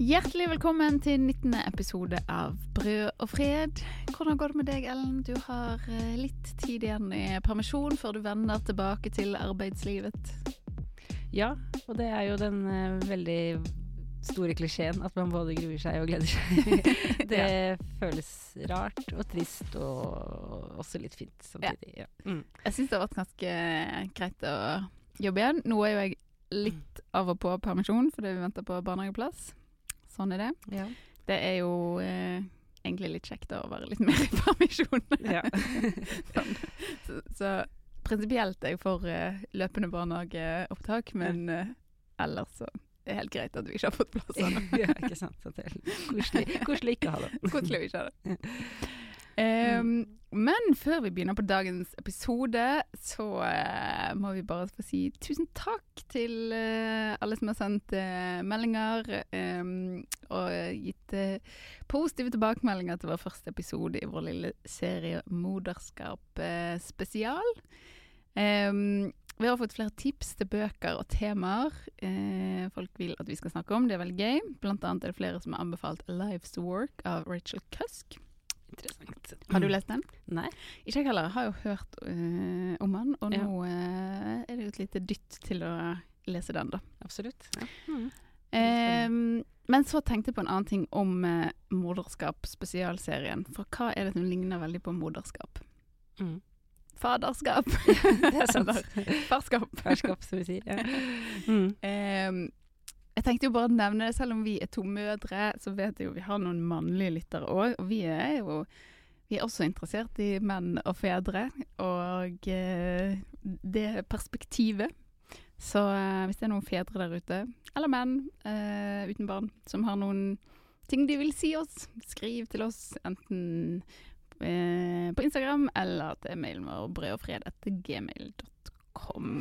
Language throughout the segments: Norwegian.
Hjertelig velkommen til 19. episode av Brød og fred. Hvordan går det med deg, Ellen? Du har litt tid igjen i permisjon før du vender tilbake til arbeidslivet. Ja, og det er jo den veldig store klisjeen at man både gruer seg og gleder seg. Det føles rart og trist og også litt fint samtidig. Ja. Jeg synes det har vært ganske greit å jobbe igjen. Nå er jo jeg litt av og på permisjon fordi vi venter på barnehageplass. Sånn er det. Ja. Det er jo egentlig litt kjekt å være litt mer i permisjon. Ja. så prinsipielt er jeg for løpende barnehageopptak, men ellers så er det helt greit at vi ikke har fått plass. Ja, ikke sant. Det er koselig ikke å ha det. Koselig å ikke ha det. Men før vi begynner på dagens episode, så må vi bare få si tusen takk til alle som har sendt meldinger og gitt positive tilbakemeldinger til vår første episode i vår lille serie Moderskap spesial. Vi har fått flere tips til bøker og temaer folk vil at vi skal snakke om. Det er veldig gøy. Blant annet er det flere som har anbefalt A Life's Work av Rachel Cusk. Interessant. Har du lest den? Nei. Ikke jeg heller. Jeg har jo hørt om den, og nå er det jo et lite dytt til å lese den da. Absolutt. Ja. Men så tenkte jeg på en annen ting om moderskap spesialserien. For hva er det som ligner veldig på moderskap? Faderskap. Det er sant. Farskap. Farskap, som vi sier. Ja. Jeg tenkte jo bare å nevne det, selv om vi er to mødre, så vet jeg jo vi har noen mannlige lyttere også, og vi er også interessert i menn og fedre, og det perspektivet. Så hvis det er noen fedre der ute, eller menn uten barn, som har noen ting de vil si oss, skriv til oss, enten på Instagram, eller til mailen vår brødogfred@gmail.com.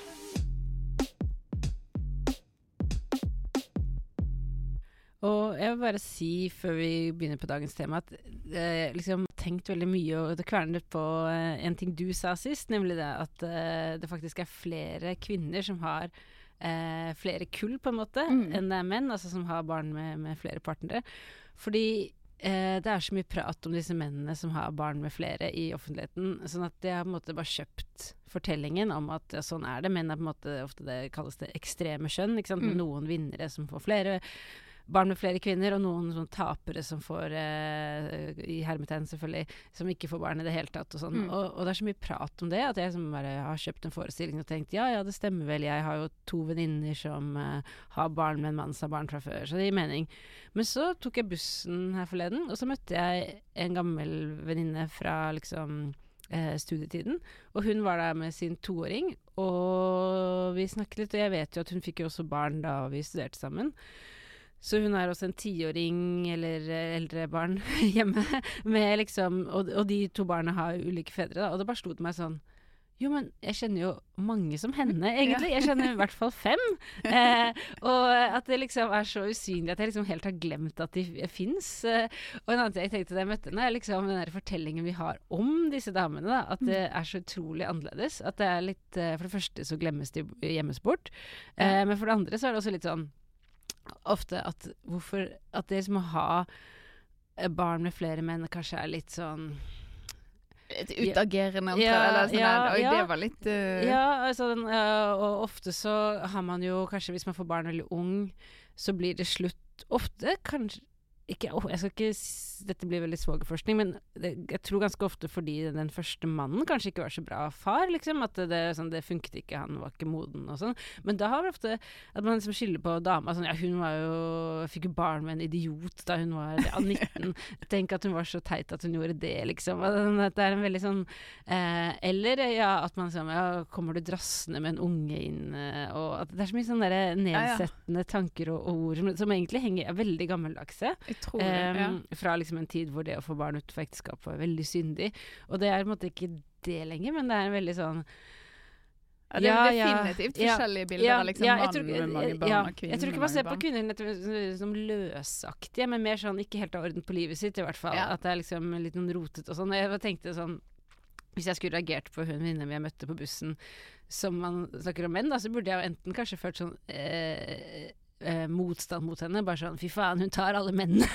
Og jeg vil bare si, før vi begynner på dagens tema, at jeg liksom har tenkt veldig mye og det kvernet på en ting du sa sist, nemlig det at det faktisk er flere kvinner som har flere kull på en måte, enn det er menn, altså som har barn med flere partnere. Fordi det er så mye prat om disse mennene som har barn med flere i offentligheten, sånn at jeg har på en måte bare kjøpt fortellingen om at sånn er det, men er på en måte ofte det kalles det ekstreme skjønn, ikke sant? Med noen vinnere som får flere barn med flere kvinner, og noen sånn tapere som får, i hermetegn selvfølgelig, som ikke får barn i det hele tatt, og sånn. Og det er så mye prat om det, at jeg som bare har kjøpt en forestilling og tenkt, ja, det stemmer vel, jeg har jo 2 venninner som har barn med en mann som har barn fra før, så det gir mening. Men så tok jeg bussen her forleden, og så møtte jeg en gammel venninne fra liksom studietiden, og hun var der med sin 2-åring, og vi snakket litt, og jeg vet jo at hun fikk jo også barn da vi studerte sammen. Så hun er også en 10-åring eller eldre barn hjemme med liksom, og de 2 barna har ulike fedre da, og det bare slo til meg sånn, jo, men jeg kjenner jo mange som henne egentlig, jeg kjenner i hvert fall 5, og at det liksom er så usynlig at jeg liksom helt har glemt at de finnes, og en annen ting jeg tenkte da jeg møtte henne er liksom den der fortellingen vi har om disse damene da, at det er så utrolig annerledes, at det er litt, for det første så glemmes de gjemmes bort, men for det andre så er det også litt sånn, ofte at det som å ha barn med flere menn kanskje er litt sånn utagerende eller sånn det var litt altså og ofte så har man jo kanskje hvis man får barn veldig ung så blir det slutt ofte kanskje ikke, jeg skal ikke, dette blir veldig svogerforskning, men jeg tror ganske ofte fordi den første mannen kanskje ikke var så bra far, liksom, at det funket ikke, han var ikke moden og sånn, men da har vi ofte at man liksom skylder på dama, sånn, ja, hun var jo, fikk jo barn med en idiot da hun var 19, tenk at hun var så teit at hun gjorde det, liksom, at det er en veldig sånn, eller ja, at man liksom, ja, kommer du drassende med en unge inn, og at det er så mye sånne der nedsettende tanker og ord som egentlig henger veldig gammeldagse, fra liksom en tid hvor det å få barn utenfor ekteskap var veldig syndig, og det er på en måte ikke det lenger, men det er en veldig sånn det er definitivt forskjellige bilder av liksom mann med mange barn og kvinner. Jeg tror ikke man ser på kvinner som løsaktige, men mer sånn ikke helt av orden på livet sitt i hvert fall, at det er liksom litt noen rotet og sånn, og jeg tenkte sånn hvis jeg skulle reagert på hun venninne jeg møtte på bussen som man snakker om menn da, så burde jeg jo enten kanskje følt sånn motstand mot henne, bare sånn, fy faen, hun tar alle mennene.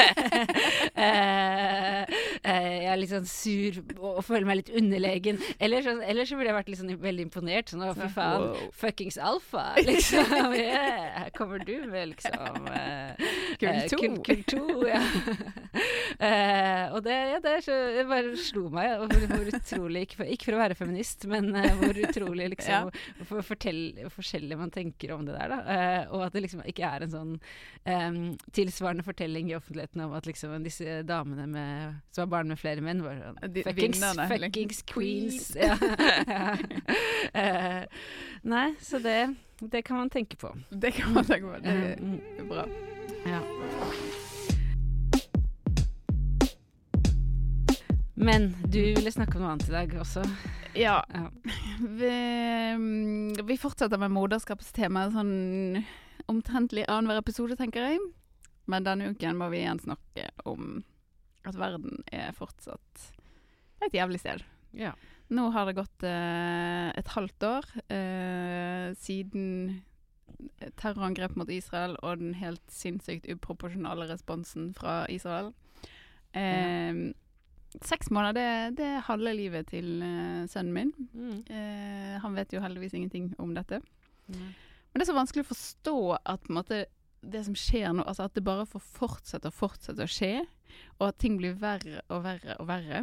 Jeg er litt sånn sur og føler meg litt underlegen. Eller så ville jeg vært litt sånn veldig imponert, sånn, fy faen, fuckings alfa, liksom. Yeah, her kommer du med, liksom. Kull 2, ja. Og det bare slo meg, hvor utrolig, ikke for å være feminist, men hvor utrolig, liksom, forskjellig man tenker om det der, da. Og at det liksom ikke er en sånn tilsvarende fortelling i offentligheten om at liksom disse damene som har barn med flere menn var sånn fuckings queens. Ja. Nei, så det kan man tenke på. Det kan man tenke på. Det er bra. Ja. Men du ville snakke om noe annet i dag også. Ja. Vi fortsetter med moderskapstemaet sånn omtrentlig annenhver episode, tenker jeg. Men denne uken må vi igjen snakke om at verden er fortsatt et jævlig sted. Ja. Nå har det gått et halvt år siden terrorangrep mot Israel og den helt sinnssykt uproporsjonale responsen fra Israel. 6 måneder, det er halve livet til sønnen min. Han vet jo heldigvis ingenting om dette. Men det er så vanskelig å forstå at på en måte, det som skjer nå, altså at det bare får fortsette å skje, og at ting blir verre og verre og verre.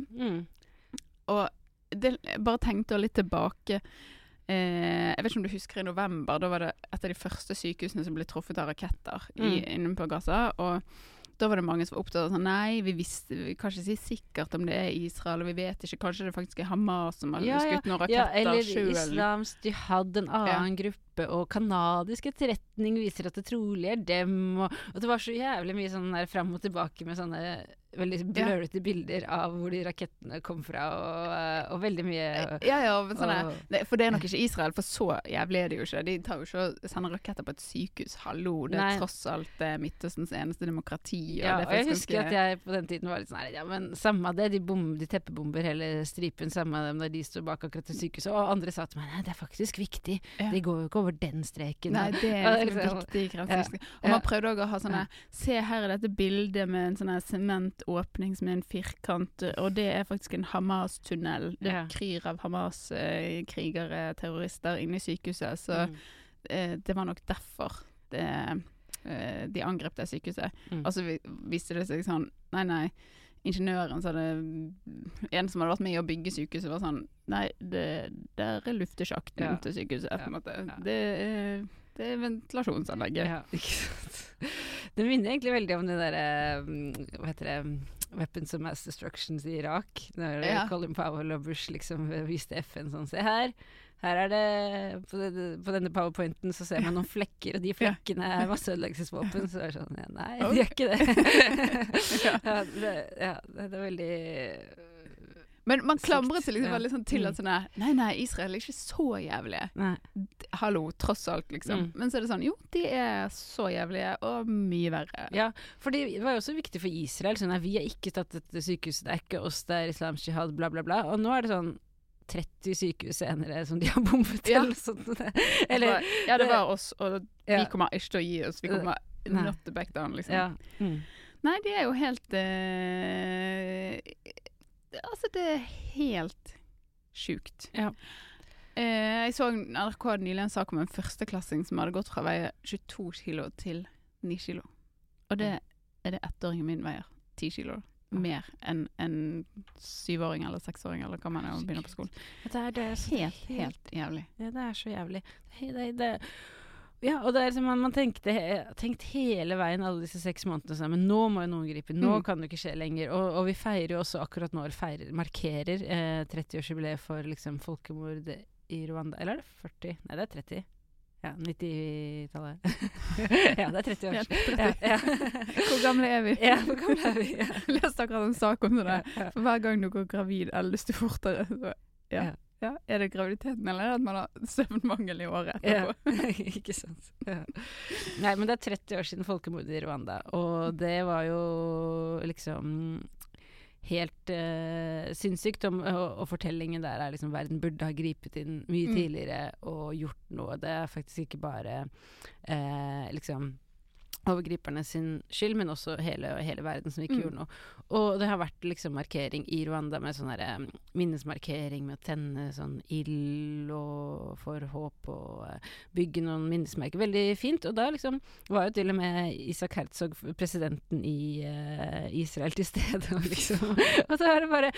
Og jeg bare tenkte litt tilbake. Jeg vet ikke om du husker i november, da var det et av de første sykehusene som ble truffet av raketter inne på Gaza, og da var det mange som var opptatt av sånn, nei, vi kan ikke si sikkert om det er Israel, og vi vet ikke, kanskje det faktisk er Hamas som har skutt noen raketter selv. Eller Islamsk Jihad, en annen gruppe, og kanadisk etterretning viser at det trolig er dem, og det var så jævlig mye sånn der frem og tilbake med sånne veldig blurrete bilder av hvor de rakettene kom fra, og veldig mye... for det er nok ikke Israel, for så jævlig er det jo ikke. De tar jo ikke å sende raketter på et sykehus. Hallo, det er tross alt Midtøstens eneste demokrati. Og jeg husker at jeg på den tiden var litt sånn, ja, men samme det, de teppebomber hele stripen, samme det når de står bak akkurat til sykehuset, og andre sa til meg, nei, det er faktisk viktig. De går jo ikke over den streken. Nei, det er liksom viktig grense. Og man prøvde også å ha sånne, se her er dette bildet med en sånn sementåpning som er en firkant, og det er faktisk en Hamas-tunnel. Det kryr av Hamas-krigere, terrorister inne i sykehuset, så det var nok derfor de angrep det sykehuset. Og så viste det seg sånn, nei, ingeniøren så en som hadde vært med i å bygge sykehuset var sånn, nei, der er luftesjakten til sykehuset, på en måte. Det er ventilasjonsanlegget. Ja, ikke sant. Det minner egentlig veldig om det der, hva heter det, Weapons of Mass Destructions i Irak, når Colin Powell og Bush liksom viste FN sånn, se her er det, på denne powerpointen så ser man noen flekker, og de flekkene er masseødeleggelsesvåpen, så er det sånn, nei, de er ikke det. Det er veldig... Men man klamrer seg liksom veldig sånn til at sånn, nei, Israel er ikke så jævlige. Hallo, tross alt, liksom. Men så er det sånn, jo, de er så jævlige, og mye verre. Ja, for det var jo også viktig for Israel, sånn at vi har ikke tatt et sykehus, det er ikke oss, det er Islamsk Jihad, bla bla bla, og nå er det sånn 30 sykehus senere som de har bombet til. Eller, det var oss, og vi kommer ikke til å gi oss, vi kommer not to back down, liksom. Nei, de er jo helt... Altså, det er helt sjukt. Jeg så NRK nylig en sak om en førsteklassing som hadde gått fra å veie 22 kilo til 9 kilo. Og det er det 1-åringen min veier. 10 kilo. Mer enn en 7-åring eller 6-åring, eller hva man er å begynne på skolen. Det er helt jævlig. Ja, det er så jævlig. Ja, og det er som man tenkt hele veien alle disse 6 månedene sånn, men nå må jo noen gripe, nå kan det ikke skje lenger, og vi feirer jo også akkurat nå, markerer 30-årsjubileet for liksom folkemord i Rwanda, eller er det 40? Nei, det er 30. Ja, 90-tallet. Ja, det er 30 år. Ja. Hvor gamle er vi? Ja, hvor gamle er vi? Jeg leste akkurat en sak om det. For hver gang du går gravid, eldes du fortere. Så, ja, er det graviditeten, eller er det at man har søvnmangel i året etterpå? Ja, ikke sant. Ja. Nei, men det er 30 år siden folkemordet i Rwanda, og det var jo liksom helt sinnssykt, og fortellingen der liksom verden burde ha gripet inn mye tidligere og gjort noe. Det faktisk ikke bare liksom overgriperne sin skyld, men også hele verden som ikke gjorde noe. Og det har vært liksom markering i Rwanda med sånn her minnesmarkering med å tenne sånn ild og for håp og bygge noen minnesmerker. Veldig fint. Og da liksom var jo til og med Isaac Herzog, presidenten i Israel, til stede. Og liksom, og så er det bare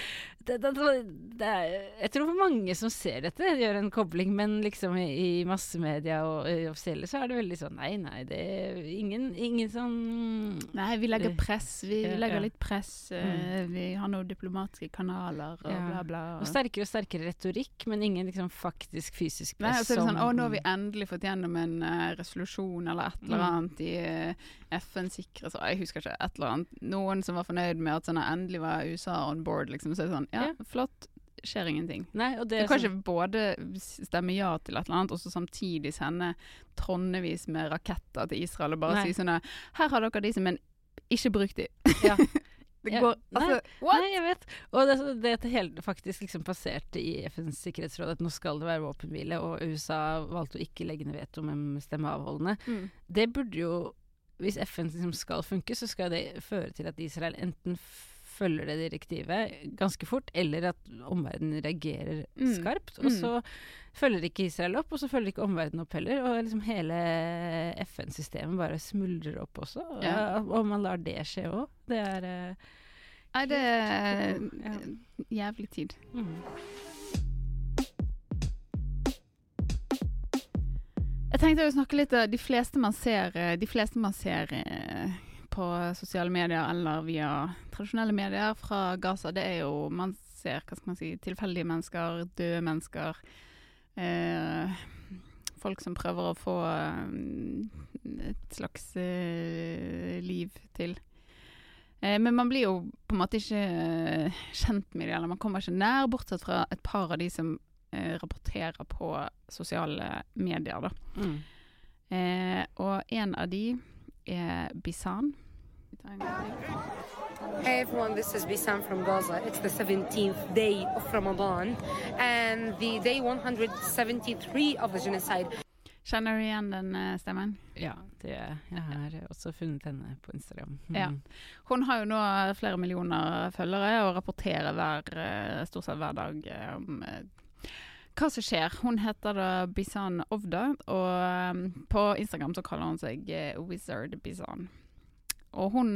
jeg tror for mange som ser dette, gjør en kobling, men liksom i massemedia og offisielle så er det veldig sånn, nei, det er ingen sånn Nei, vi legger press. Vi legger litt press. Vi har noen diplomatiske kanaler og bla, bla. Og sterkere retorikk, men ingen liksom faktisk fysisk press. Nei, og så er det sånn, nå har vi endelig fått gjennom en resolusjon eller et eller annet i FNs sikkerhetsråd. Jeg husker ikke et eller annet. Noen som var fornøyd med at sånn, endelig var USA on board, liksom. Så er det sånn, flott. Skjer ingenting. Nei, og det kan ikke både stemme ja til et eller annet, og så samtidig sende tonnevis med raketter til Israel og bare si sånn, her har dere de, men ikke bruk de. Ja. Det går, nei, jeg vet. Og det hele faktisk liksom passerte i FNs sikkerhetsråd at nå skal det være våpenhvile, og USA valgte å ikke legge ned veto med stemmeavholdene. Det burde jo, hvis FN liksom skal funke, så skal det føre til at Israel enten følger det direktivet ganske fort, eller at omverdenen reagerer skarpt, og så følger ikke Israel opp, og så følger ikke omverdenen opp heller, og liksom hele FN-systemet bare smuldrer opp også, og man lar det skje også. Det er Nei, det er jævlig tid. Jeg tenkte å snakke litt av de fleste man ser på sosiale medier eller via tradisjonelle medier fra Gaza, det er jo, man ser, hva skal man si, tilfeldige mennesker, døde mennesker, folk som prøver å få et slags liv til. Men man blir jo på en måte ikke kjent med det, eller man kommer ikke nær, bortsett fra et par av de som rapporterer på sosiale medier da. Og en av de Bisan. Hey everyone, this is Bisan from Gaza. It's the 17th day of Ramadan and the day 173 of the genocide. Kjenner du igjen den stemmen? Ja, jeg har også funnet henne på Instagram. Ja. Hun har jo nå flere millioner følgere og rapporterer stort sett hver dag om hva som skjer. Hun heter da Bisan Ovda, og på Instagram så kaller hun seg Wizard Bisan. Og hun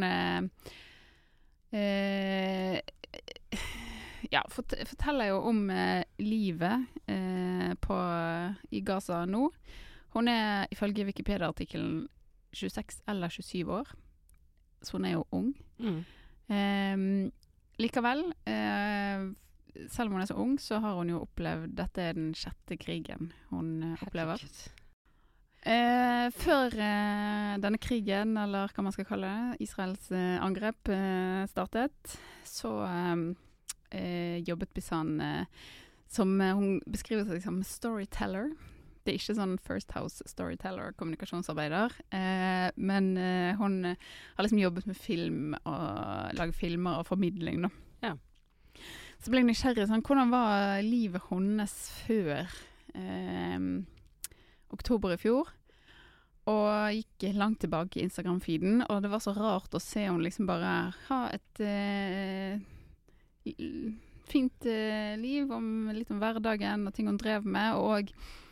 forteller jo om livet i Gaza nå. Hun er ifølge Wikipedia-artikkelen 26 eller 27 år, så hun er jo ung. Likevel, selv om hun er så ung, så har hun jo opplevd, dette er den 6. krigen hun opplever. Før denne krigen, eller hva man skal kalle det, Israels angrep startet, så jobbet Bisan som hun beskriver seg som storyteller. Det er ikke sånn First House storyteller, kommunikasjonsarbeider, men hun har liksom jobbet med film og laget filmer og formidling da. Ja. Så ble jeg nysgjerrig sånn, hvordan var livet hennes før oktober i fjor? Og gikk langt tilbake i Instagram-feeden, og det var så rart å se hun liksom bare ha et fint liv, litt om hverdagen og ting hun drev med, og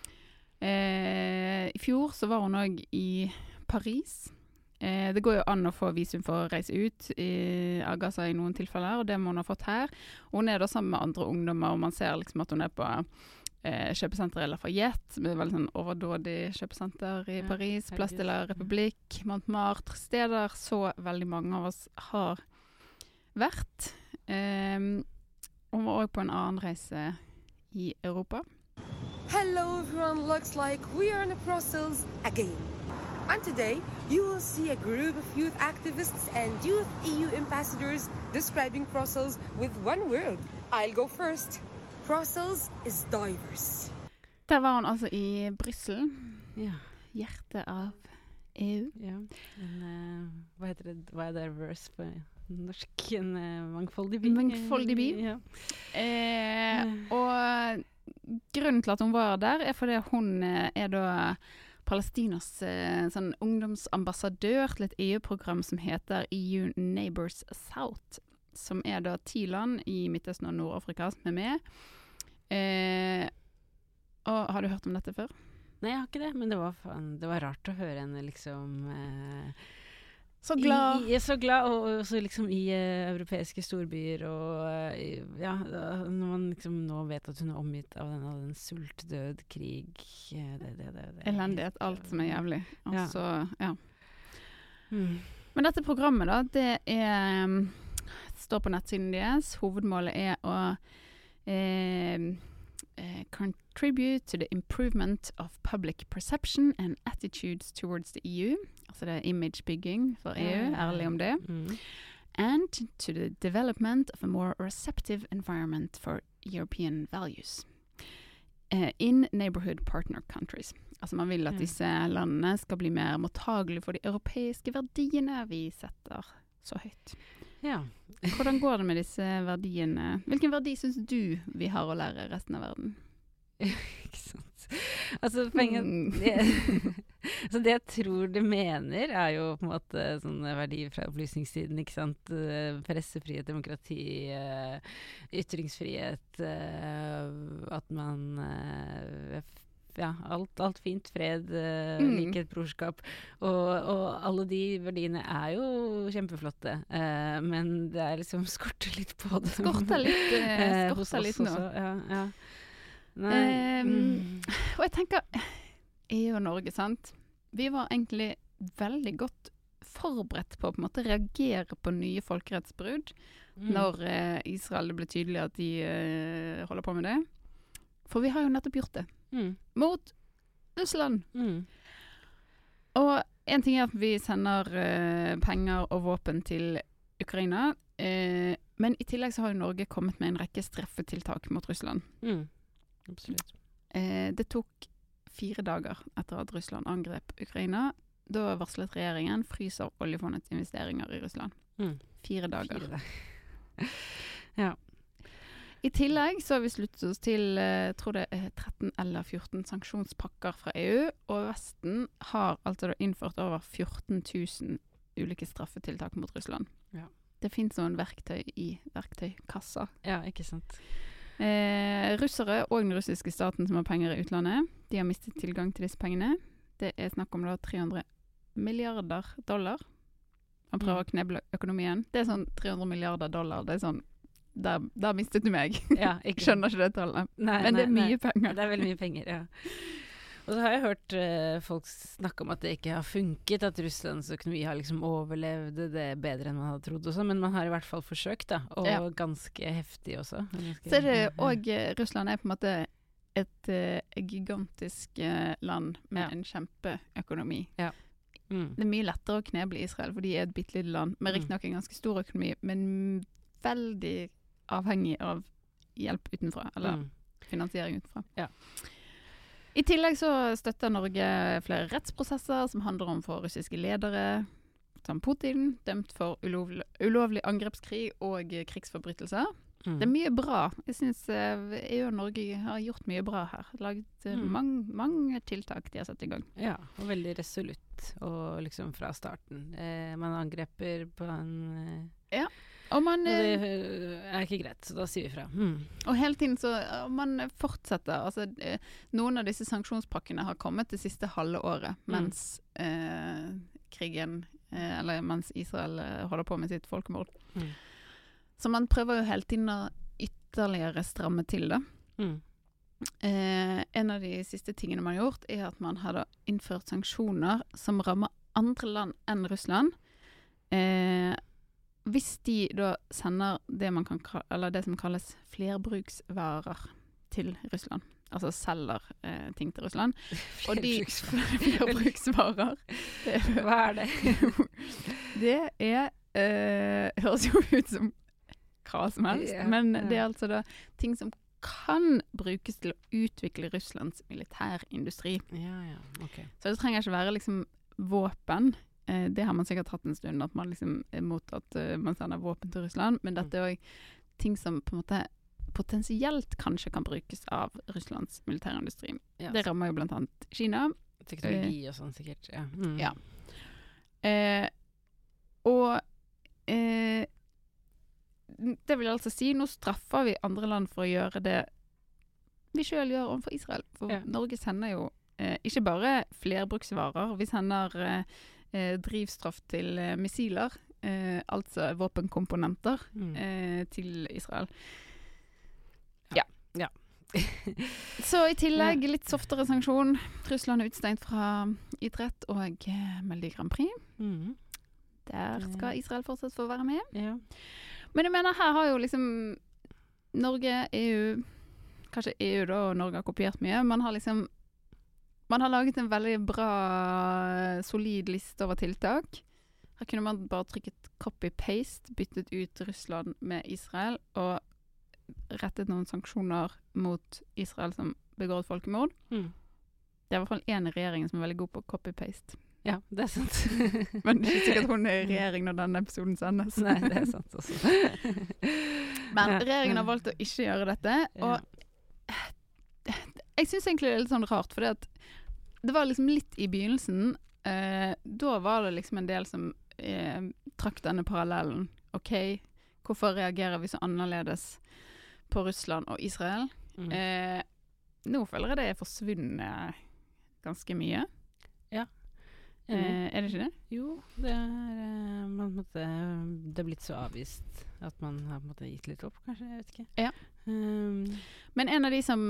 i fjor så var hun også i Paris. Det går jo an å få visum for å reise ut av Gaza i noen tilfeller, og det må hun ha fått her. Hun er da sammen med andre ungdommer, og man ser liksom at hun er på kjøpesenter eller Lafayette, som er veldig sånn overdådig kjøpesenter i Paris, Place de la République, Montmartre, steder så veldig mange av oss har vært. Hun var også på en annen reise i Europa. Hello everyone, looks like we are in Brussels again. And today, you will see a group of youth activists and youth EU ambassadors describing Brussels with one word. I'll go first. Brussels is diverse. Der var hun altså i Brussel. Ja. Hjertet av EU. Ja. Men, hva heter det? Hva er diverse på En mangfoldig by. Mangfoldig by. Ja. Og grunnen til at hun var der fordi hun er da Palestinas sånn ungdomsambassadør til et EU-program som heter EU Neighbors South, som er da 10 land i Midtøsten og Nord-Afrika som er med. Og har du hørt om dette før? Nei, jeg har ikke det, men det var rart å høre henne liksom så glad. Så glad, og også liksom i europeiske storbyer, og når man liksom nå vet at hun er omgitt av den sultdød, krig, elendighet, alt som er jævlig. Altså, ja. Men dette programmet da, det står på nettsiden deres. Hovedmålet er å contribute to the improvement of public perception and attitudes towards the EU. Altså det image-bygging for EU, ærlig om det. And to the development of a more receptive environment for European values in neighborhood partner countries. Altså man vil at disse landene skal bli mer mottagelige for de europeiske verdiene vi setter så høyt. Ja. Hvordan går det med disse verdiene? Hvilken verdi synes du vi har å lære resten av verden? Ikke sant. Altså, så det jeg tror det mener er jo på en måte sånne verdier fra opplysningstiden, ikke sant? Pressefrihet, demokrati, ytringsfrihet, at man alt fint, fred, likhet, brorskap, og alle de verdiene er jo kjempeflotte, men det er liksom skorter litt på det. Skorter litt nå. Ja. Og jeg tenker EU og Norge, sant? Vi var egentlig veldig godt forberedt på en måte reagere på nye folkerettsbrudd når Israel det ble tydelig at de holder på med det. For vi har jo nettopp gjort det. Mot Russland. Og en ting er at vi sender penger og våpen til Ukraina, men i tillegg så har jo Norge kommet med en rekke straffetiltak mot Russland. Absolutt. Det tok 4 dager etter at Russland angrep Ukraina. Da varslet regjeringen fryser oljefondets investeringer i Russland. 4 dager. Ja. I tillegg så har vi sluttet oss til, tror det 13 eller 14 sanksjonspakker fra EU, og Vesten har altså innført over 14 000 ulike straffetiltak mot Russland. Ja. Det finnes noen verktøy i verktøykassa. Ja, ikke sant. Russere og den russiske staten som har penger i utlandet, de har mistet tilgang til disse pengene. Det er snakk om da $300 milliarder. Man prøver å kneble økonomien. Det er sånn $300 milliarder. Det er sånn, der mistet du meg. Ja, ikke skjønner ikke det tallet. Men det er mye penger. Det er veldig mye penger, ja. Og så har jeg hørt folk snakke om at det ikke har funket, at Russlands økonomi har liksom overlevd det bedre enn man hadde trodd også, men man har i hvert fall forsøkt da, og ganske heftig også. Så er det, og Russland er på en måte et gigantisk land med en kjempeøkonomi. Ja. Det er mye lettere å kneble Israel, for de er et bittelite land, med riktig nok en ganske stor økonomi, men veldig avhengig av hjelp utenfra, eller finansiering utenfra. Ja. I tillegg så støtter Norge flere rettsprosesser som handler om for russiske ledere, som Putin, dømt for ulovlig angrepskrig og krigsforbrytelser. Det er mye bra. Jeg synes EU og Norge har gjort mye bra her. Laget mange tiltak de har satt i gang. Ja, og veldig resolutt, og liksom fra starten. Man angreper på en... Ja. Og det er ikke greit, så da sier vi fra. Og hele tiden så man fortsetter. Altså, noen av disse sanksjonspakkene har kommet det siste halve året, mens krigen, eller mens Israel holder på med sitt folkemord. Så man prøver jo hele tiden å ytterligere stramme til det. En av de siste tingene man har gjort, er at man har innført sanksjoner som rammer andre land enn Russland. Hvis de da sender det som kalles flerbruksvarer til Russland, altså selger ting til Russland, og de flerbruksvarer, hva er det? Det høres jo ut som hva som helst, men det er altså da ting som kan brukes til å utvikle Russlands militærindustri. Okay. Så det trenger ikke være liksom våpen, det har man sikkert hatt en stund, at man liksom er mot at man sender våpen til Russland, men dette er også ting som på en måte potensielt kanskje kan brukes av Russlands militærindustri. Ja, Det rammer jo blant annet Kina. teknologi og sånn sikkert. Ja. Ja. Og det vil altså si, nå straffer vi andre land for å gjøre det vi selv gjør overfor Israel. For Norge sender jo ikke bare flerbruksvarer, vi sender drivstoff til missiler, altså våpenkomponenter til Israel. Ja. Så i tillegg litt softere sanksjon. Russland er utstengt fra idrett og Melodi Grand Prix. Der skal Israel fortsatt få være med. Ja. Men jeg mener, her har jo liksom Norge, EU, kanskje EU da, og Norge har kopiert mye. Man har laget en veldig bra, solid liste over tiltak. Her kunne man bare trykket copy-paste, byttet ut Russland med Israel, og rettet noen sanksjoner mot Israel som begår et folkemord. Det er i hvert fall en i regjeringen som er veldig god på copy-paste. Ja, det er sant. Men det er ikke sikkert hun er i regjering når denne episoden sendes. Nei, det er sant også. Men regjeringen har valgt å ikke gjøre dette, og jeg synes egentlig det er litt sånn rart, for det var liksom litt i begynnelsen, da var det liksom en del som trakk denne parallellen. Ok, hvorfor reagerer vi så annerledes på Russland og Israel? Nå føler jeg det er forsvunnet ganske mye. Ja. Er det ikke det? Jo, det er blitt så avvist at man har på en måte gitt litt opp, kanskje, jeg vet ikke. Ja. Men en av de som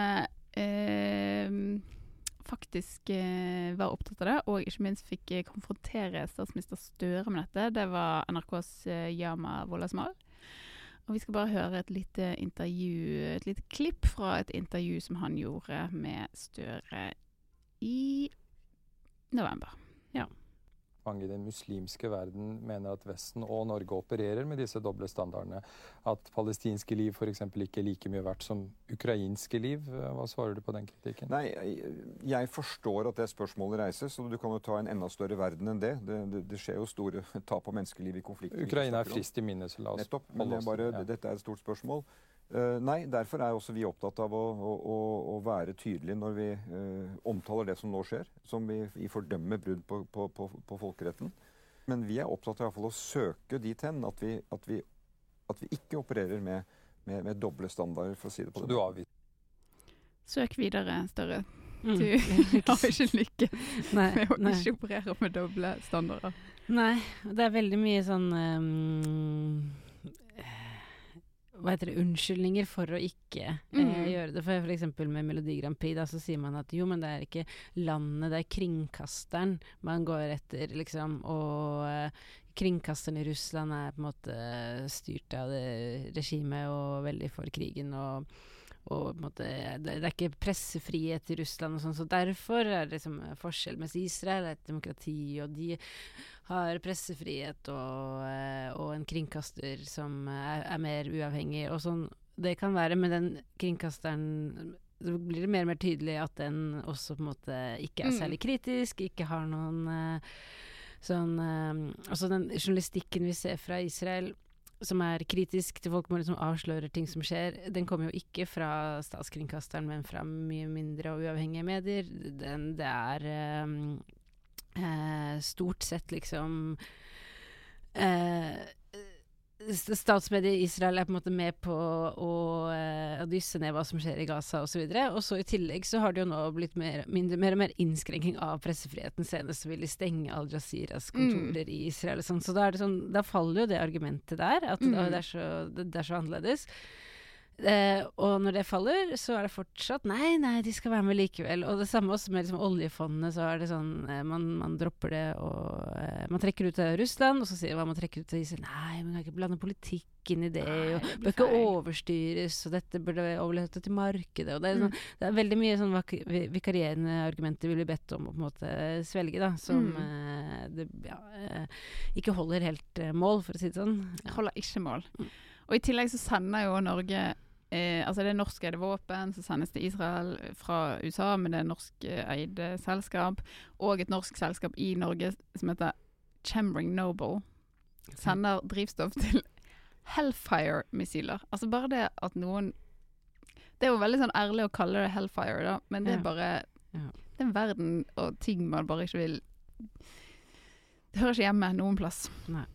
faktisk var opptatt av det, og ikke minst fikk konfrontere statsminister Støre med dette, det var NRKs Yama Wolasmal. Og vi skal bare høre et lite klipp fra et intervju som han gjorde med Støre i november. Ja. Mange i den muslimske verden mener at Vesten og Norge opererer med disse doble standardene. At palestinske liv for eksempel ikke er like mye verdt som ukrainske liv. Hva svarer du på den kritikken? Nei, jeg forstår at det spørsmålet reises, og du kan jo ta en enda større verden enn det. Det skjer jo store tap av menneskeliv i konflikter. Ukraina er frist i minne, så la oss nettopp, men dette er et stort spørsmål. Nei, derfor er også vi opptatt av å være tydelige når vi omtaler det som nå skjer, som vi fordømmer brudd på folkeretten. Men vi er opptatt av i hvert fall å søke dit hen at vi ikke opererer med doble standarder, for å si det på den måten. Søk videre, Støre. Du har ikke lykke med å ikke operere med doble standarder. Nei, det er veldig mye sånn unnskyldninger for å ikke gjøre det. For eksempel med Melodi Grand Prix, da, så sier man at jo, men det er ikke landet, det er kringkasteren man går etter, liksom, og kringkasteren i Russland er på en måte styrt av det regimet og veldig for krigen, og på en måte, det er ikke pressefrihet i Russland og sånn, så derfor er det liksom forskjell, mens Israel er et demokrati, og de har pressefrihet og en kringkaster som er mer uavhengig, og sånn. Det kan være med den kringkasteren, så blir det mer og mer tydelig at den også på en måte ikke er særlig kritisk, ikke har noen altså den journalistikken vi ser fra Israel, som er kritisk til folkemord, som avslører ting som skjer, den kommer jo ikke fra statskringkasteren, men fra mye mindre og uavhengige medier. Det er stort sett liksom statsmediet i Israel er på en måte med på å dysse ned hva som skjer i Gaza og så videre, og så i tillegg så har det jo nå blitt mer og mer innskrenking av pressefriheten. Senest så vil de stenge Al Jazeeras kontorer i Israel og sånn, så da er det sånn, da faller jo det argumentet der, at det er så annerledes. Og når det faller, så er det fortsatt nei, de skal være med likevel. Og det samme også med liksom, oljefondet, så er det sånn man dropper det, og man trekker ut av Russland, og så sier man trekker ut av Israel. Nei, man kan ikke blande politikk inn i det, og det bør ikke overstyres, og dette burde overlate til markedet, og det er, sånn, det er veldig mye sånn vikarierende argumenter vi blir bedt om å på en måte svelge, da, som ikke holder helt mål, for å si det sånn. Holder ikke mål. Og i tillegg så sender jo Norge altså det er norskeide våpen, så sendes til Israel fra USA med det norskeide selskap, og et norsk selskap i Norge som heter Chemring Noble sender drivstoff til Hellfire-missiler. Altså bare det at noen... Det er jo veldig sånn ærlig å kalle det Hellfire, da, men det er bare... Det er en verden og ting man bare ikke vil... Det hører ikke hjemme noen plass. Nei.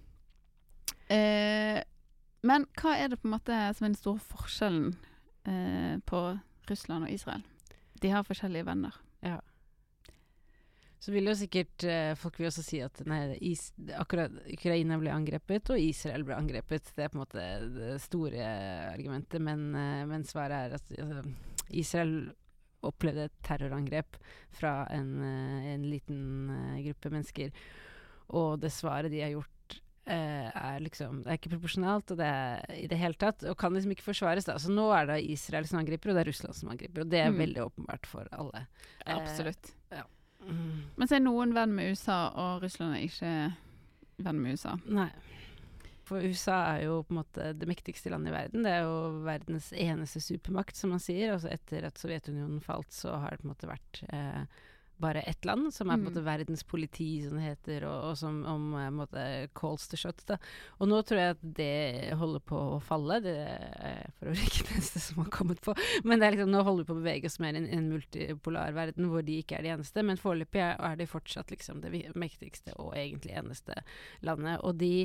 Men hva er det på en måte som er den store forskjellen på Russland og Israel? De har forskjellige venner. Ja. Så vil jo sikkert folk vil også si at akkurat Ukraina ble angrepet, og Israel ble angrepet. Det er på en måte det store argumentet, men svaret er at Israel opplevde et terrorangrep fra en liten gruppe mennesker, og det svaret de har gjort er liksom, det er ikke proporsjonalt, og det er i det hele tatt, og kan liksom ikke forsvares da. Så nå er det Israel som angriper, og det er Russland som angriper, og det er veldig åpenbart for alle. Absolutt. Ja. Men så er noen venn med USA, og Russland er ikke venn med USA. Nei. For USA er jo på en måte det mektigste landet i verden. Det er jo verdens eneste supermakt, som man sier. Altså etter at Sovjetunionen falt, så har det på en måte vært bare ett land, som er på en måte verdens politi, som det heter, og som måte calls the shots, da. Og nå tror jeg at det holder på å falle. Det er for øvrig ikke det eneste som har kommet på. Men det er liksom, nå holder vi på å bevege oss mer i en multipolar verden, hvor de ikke er de eneste. Men foreløpig er de fortsatt liksom det mektigste og egentlig eneste landet. Og de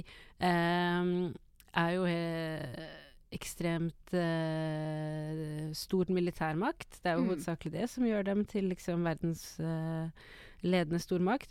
er jo ekstremt stor militærmakt. Det er jo hovedsakelig det som gjør dem til liksom verdens ledende stormakt.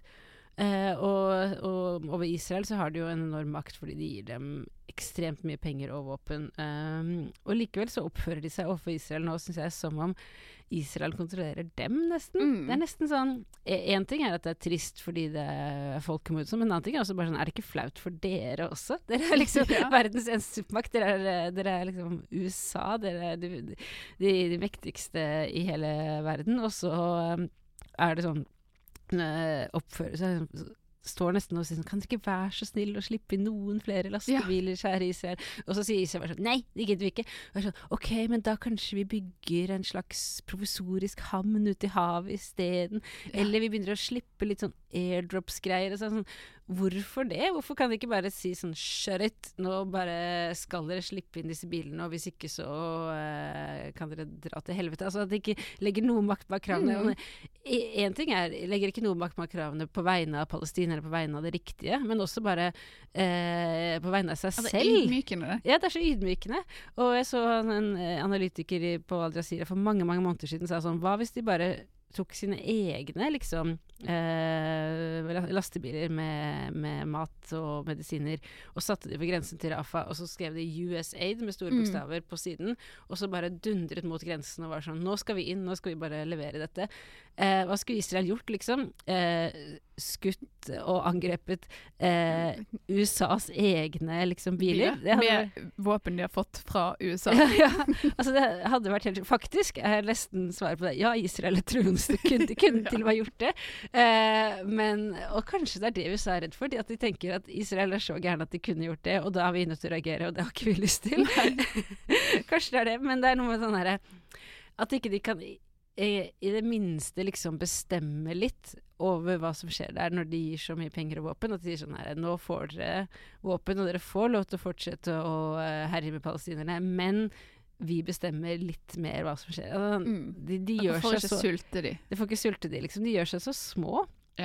Og over Israel så har de jo en enorm makt fordi de gir dem ekstremt mye penger og våpen. Og likevel så oppfører de seg overfor Israel nå, synes jeg, som om Israel kontrollerer dem nesten. Det er nesten sånn, en ting er at det er trist fordi det er folkemord, men en annen ting er også bare sånn, er det ikke flaut for dere også? Dere er liksom verdens eneste supermakt, dere er liksom USA, dere er de mektigste i hele verden, og så er det sånn, oppfører seg står nesten og sier sånn, kan dere ikke være så snill og slippe inn noen flere lastebiler kjære Israel? Og så sier Israel sånn, nei, det gidder vi ikke. Og jeg sånn, ok, men da kanskje vi bygger en slags provisorisk hamn ute i havet i stedet, eller vi begynner å slippe litt sånn airdrops-greier, og sånn, hvorfor det? Hvorfor kan de ikke bare si sånn, shut it, nå bare skal dere slippe inn disse bilene, og hvis ikke så kan dere dra til helvete. Altså at de ikke legger noe makt bak kravene. En ting er, legger ikke noe makt bak kravene på vegne av Palestina, eller på vegne av det riktige, men også bare på vegne av seg selv. Det er ydmykende det. Ja, det er så ydmykende. Og jeg så en analytiker på Al Jazeera for mange måneder siden sa sånn, hva hvis de bare tok sine egne liksom lastebiler med mat og medisiner og satte de ved grensen til Rafah, og så skrev de USAID med store bokstaver på siden, og så bare dundret mot grensen og var sånn, nå skal vi inn, nå skal vi bare levere dette. Hva skulle Israel gjort liksom? Skutt og angrepet USAs egne liksom biler. Med våpen de har fått fra USA. Ja, altså det hadde vært helt faktisk, jeg har nesten svaret på det. Ja, Israel er troenste, kunne til og med gjort det. Og kanskje det er det USA er redd for, at de tenker at Israel er så gjerne at de kunne gjort det, og da er vi nødt til å reagere, og det har ikke vi lyst til. Kanskje det er det, men det er noe med sånn her, at ikke de kan i det minste liksom bestemme litt over hva som skjer der når de gir så mye penger og våpen, at de sier sånn her, nå får dere våpen, og dere får lov til å fortsette å herje med palestinerne, men vi bestemmer litt mer hva som skjer. Altså, de gjør får seg ikke sulte de. De får ikke sulte de, liksom. De gjør seg så små.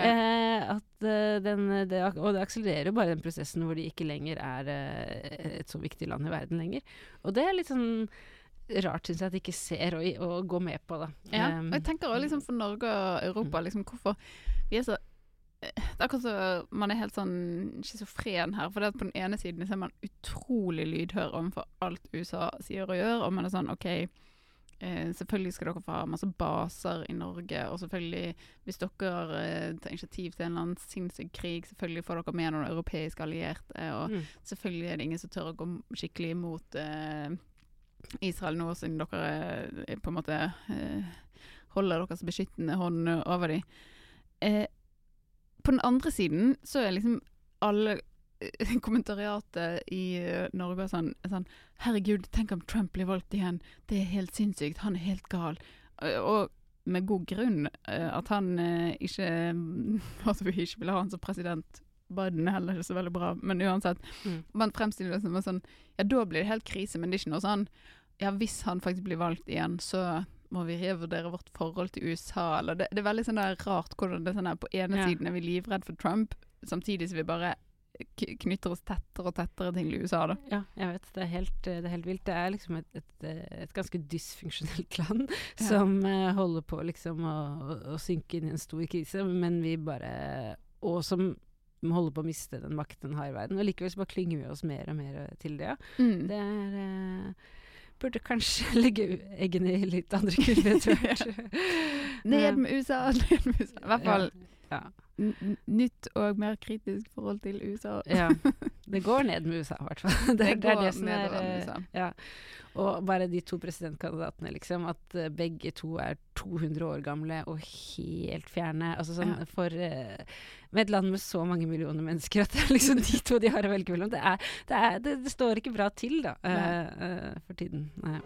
At og det akselererer jo bare den prosessen hvor de ikke lenger er et så viktig land i verden lenger. Og det er litt sånn rart, synes jeg, at de ikke ser og går med på det. Ja, og jeg tenker også liksom for Norge og Europa, liksom hvorfor vi er så det er akkurat så man er helt sånn schizofren her, for det at på den ene siden så er man utrolig lydhør overfor alt USA sier og gjør, og man er sånn, ok, selvfølgelig skal dere få ha masse baser i Norge, og selvfølgelig, hvis dere tar initiativ til en eller annen sinnssyk krig, selvfølgelig får dere med noen europeiske allierte, og selvfølgelig er det ingen som tør å gå skikkelig imot Israel nå, siden dere på en måte holder deres beskyttende hånd over dem. På den andre siden så er liksom alle kommentariatet i Norge sånn, herregud, tenk om Trump blir valgt igjen, det er helt sinnssykt, han er helt gal, og med god grunn at han ikke at vi ikke vil ha han som president Biden heller ikke så veldig bra, men uansett, man fremstiller det som sånn, ja, da blir det helt krise, men det er ikke noe sånn, ja, hvis han faktisk blir valgt igjen, så må vi revurdere vårt forhold til USA, eller det er veldig sånn der rart hvordan det er sånn her, på ene siden er vi livredd for Trump, samtidig som vi bare knytter oss tettere og tettere til USA da. Ja, jeg vet, det er helt vilt. Det er liksom et ganske dysfunksjonelt land som holder på liksom å synke inn i en stor krise, men vi bare, og som holder på å miste den makten den har i verden, og likevel så bare klynger vi oss mer og mer til det. Det burde kanskje legge eggene i litt andre kurver, tror jeg. Ned med USA. I hvert fall nytt og mer kritisk forhold til USA. Ja, det går ned med USA i hvert fall. Det er det som USA. Ja. Og bare de 2 presidentkandidatene, liksom, at begge to er 200 år gamle og helt fjerne. Altså sånn, med et land med så mange millioner mennesker, at det er liksom de to de har å velge mellom. Det står ikke bra til, da, for tiden. Nei.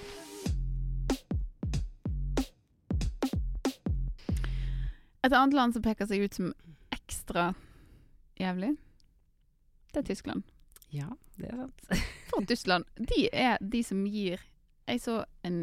Et annet land som peker seg ut som ekstra jævlig, det er Tyskland. Ja, det er sant. For Tyskland, de er de som gir så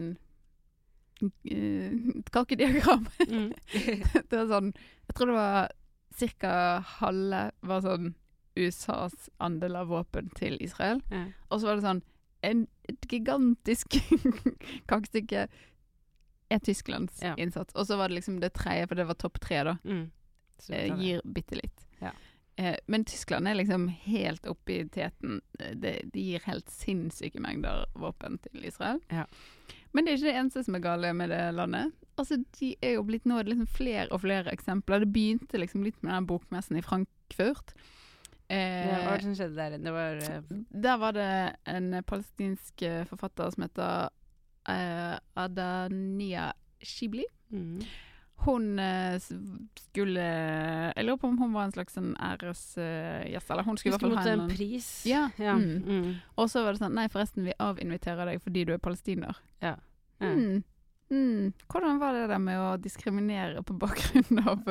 et kakediagram. Det var sånn, jeg tror det var cirka halve var sånn USAs andel av våpen til Israel. Og så var det sånn, et gigantisk kakestykke Tysklands innsats. Og så var det liksom det tredje, for det var topp 3 da. Gir bitte litt. Ja. Men Tyskland er liksom helt oppe i teten. De gir helt sinnssyke mengder våpen til Israel. Ja. Men det er ikke det eneste som er gale med det landet. Altså, de er jo blitt nå liksom flere og flere eksempler. Det begynte liksom litt med den bokmessen i Frankfurt. Hva var det som skjedde der? Der var det en palestinsk forfatter som heter Adania Shibli. Hun skulle, jeg lurer på om hun var en slags æresgjest, eller hun skulle i hvert fall ha en pris. Ja. Og så var det sånn, nei forresten, vi avinviterer deg fordi du er palestiner. Ja. Hvordan var det der med å diskriminere på bakgrunn av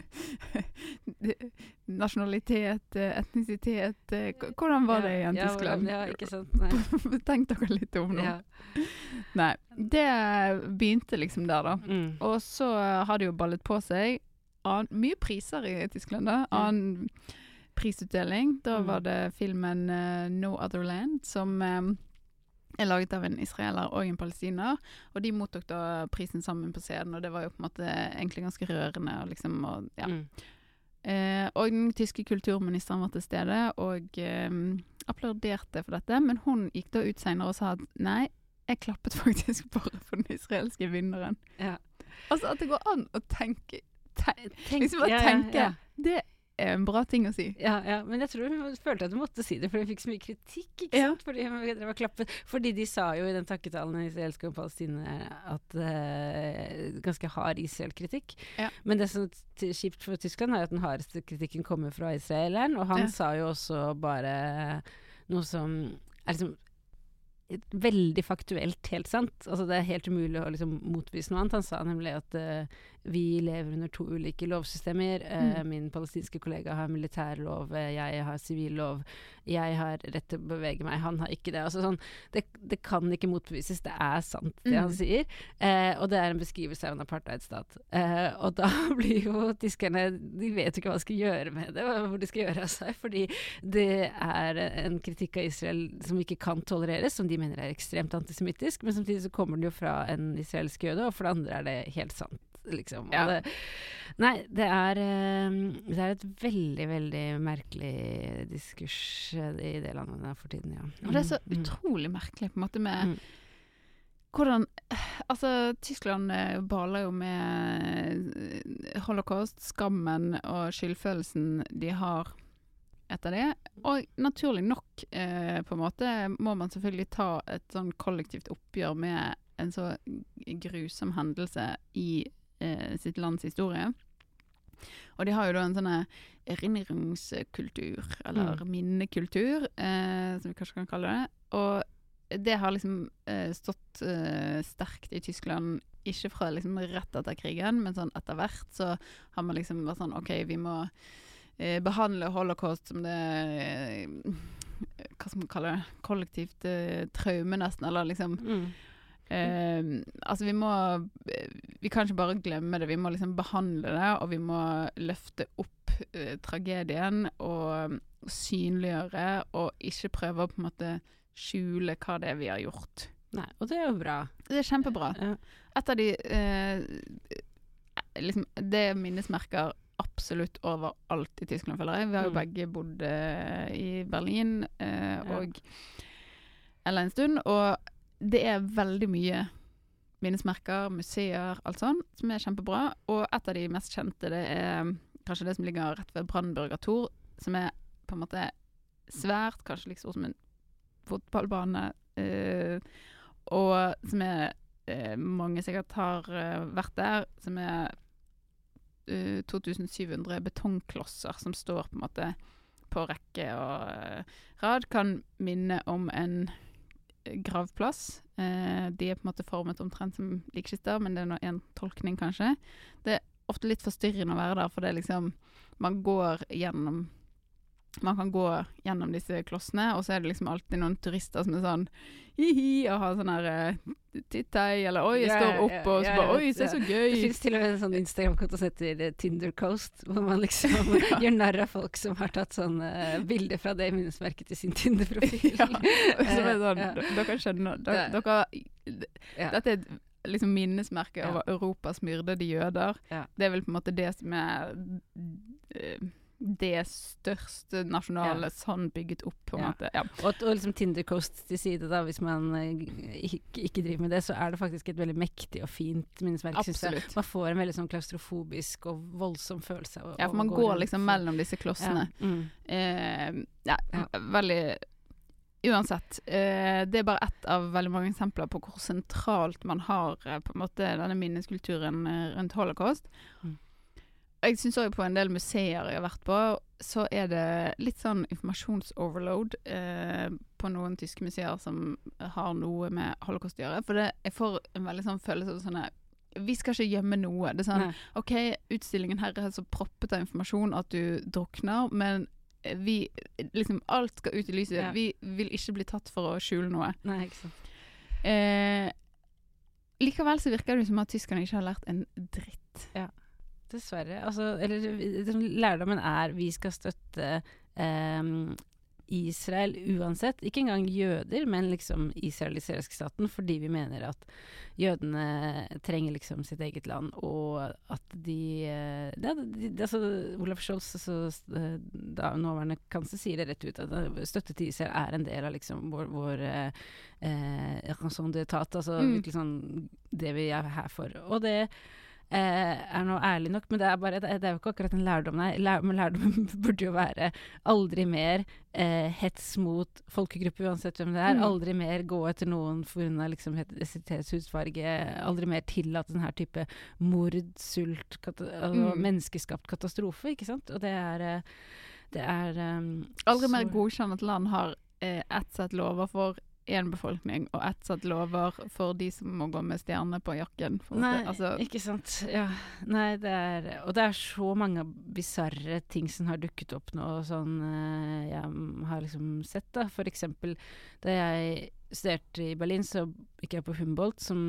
nasjonalitet, etnisitet? Hvordan var det i Tyskland? Ja, ikke sant. Nei. Tenk dere litt om nå. Ja. Nei, det begynte liksom der da. Og så har det jo ballet på seg mye priser i Tyskland da. Annen prisutdeling. Da var det filmen No Other Land som er laget av en israeler og en palestiner, og de mottok da prisen sammen på scenen, og det var jo på en måte egentlig ganske rørende, og liksom, og den tyske kulturministeren var til stede, og applauderte for dette, men hun gikk da ut senere og sa at nei, jeg klappet faktisk bare for den israelske vinneren. Ja. Altså at det går an å tenke liksom å tenke, det er en bra ting å si. Ja, men jeg tror hun følte at hun måtte si det, for hun fikk så mye kritikk, ikke sant? Fordi det var klappet. Fordi de sa jo i den takketalen i israelske og Palestina at ganske hard Israel-kritikk. Ja. Men det som er kjipt for Tyskland er at den hardeste kritikken kommer fra israeleren, og han sa jo også bare noe som er liksom veldig faktuelt helt sant. Altså det er helt umulig å liksom motvise noe annet. Han sa nemlig at vi lever under 2 ulike lovsystemer. Min palestinske kollega har militærlov, jeg har sivillov, jeg har rett til å bevege meg, han har ikke det. Altså sånn, det kan ikke motbevises, det er sant det han sier. Og det er en beskrivelse av en apartheidstat. Og da blir jo tyskerne, de vet jo ikke hva de skal gjøre med det, hvor de skal gjøre av seg, fordi det er en kritikk av Israel som ikke kan tolereres, som de mener er ekstremt antisemittisk, men samtidig så kommer det jo fra en israelsk jøde, og for det andre er det helt sant. Liksom. Ja. Det er et veldig, veldig merkelig diskurs i det landet der for tiden, ja. Og det er så utrolig merkelig på en måte med hvordan, altså Tyskland baler jo med holocaust, skammen og skyldfølelsen de har etter det, og naturlig nok på en måte må man selvfølgelig ta et sånn kollektivt oppgjør med en så grusom hendelse i sitt lands historie. Og de har jo da en sånn erinnerungskultur, eller minnekultur, som vi kanskje kan kalle det. Og det har liksom stått sterkt i Tyskland, ikke fra liksom rett etter krigen, men sånn etter hvert så har man liksom vært sånn, ok, vi må behandle holocaust som det hva skal man kalle det, kollektivt traume nesten, eller liksom altså vi kan ikke bare glemme det, vi må liksom behandle det, og vi må løfte opp tragedien og synliggjøre, og ikke prøve å på en måte skjule hva det er vi har gjort. Nei, og det er jo bra. Det er kjempebra. Et av de liksom, det minnesmerker absolutt overalt i Tyskland, føler jeg. Vi har jo begge bodd i Berlin eller en stund, og det er veldig mye minnesmerker, museer, alt sånt, som er kjempebra. Og et av de mest kjente, det er kanskje det som ligger rett ved Brandenburger Tor, som er på en måte svært, kanskje like stort som en fotballbane, og som er mange sikkert har vært der, som er 2700 betongklosser som står på en måte på rekke og rad, kan minne om en gravplass. De er på en måte formet omtrent som likkkister, men det er en tolkning kanskje. Det er ofte litt forstyrrende å være der, for det er liksom, man kan gå gjennom disse klossene, og så er det liksom alltid noen turister som er sånn hihi, og har sånn her tittei, eller oi, jeg står opp, og så bare oi, det er så gøy. Det finnes til og med en sånn Instagram-konto som heter Tinder Coast, hvor man liksom gjør narr av folk som har tatt sånn bilder fra det minnesmerket til sin Tinder-profil. Som er sånn, dere skjønner, dette er liksom minnesmerket over Europas myrdede jøder. Det er vel på en måte det som er det største nasjonale sånn bygget opp på en måte. Og liksom Tinder Coast til side da, hvis man ikke driver med det, så er det faktisk et veldig mektig og fint minnesmerke. Absolutt. Man får en veldig sånn klaustrofobisk og voldsom følelse. For man går liksom mellom disse klossene. Veldig uansett, det er bare ett av veldig mange eksempler på hvor sentralt man har på en måte denne minneskulturen rundt holocaust. Jeg synes også på en del museer jeg har vært på, så er det litt sånn informasjonsoverload på noen tyske museer som har noe med holocaust å gjøre. For jeg får en veldig sånn følelse av sånn vi skal ikke gjemme noe. Det er sånn, ok, utstillingen her er så proppet av informasjon at du drukner, men liksom alt skal ut i lyset. Vi vil ikke bli tatt for å skjule noe. Nei, ikke sant. Likevel så virker det som at tyskerne ikke har lært en dritt. Ja. Dessverre. Altså, lærdommen vi skal støtte Israel uansett. Ikke engang jøder, men liksom israelisk staten, fordi vi mener at jødene trenger liksom sitt eget land, og at altså, Olaf Scholz, da nåværende kansler, sier det rett ut, at støtte til Israel er en del av liksom vår raison d'etat, altså virkelig sånn det vi er her for. Og det er nå ærlig nok, men det er jo ikke akkurat en lærdom. Men lærdommen burde jo være aldri mer hets mot folkegrupper, uansett hvem det er. Aldri mer gå etter noen for grunn av liksom hudfarge. Aldri mer tillate denne type mord, sult, menneskeskapt katastrofe, ikke sant? Og det er aldri mer godkjent at land har ett sett lover for en befolkning, og ett sett lover for de som må gå med stjerne på jakken. Nei, ikke sant. Ja. Nei, det er så mange bizarre ting som har dukket opp nå, sånn jeg har liksom sett da. For eksempel, da jeg studerte i Berlin, så gikk jeg på Humboldt, som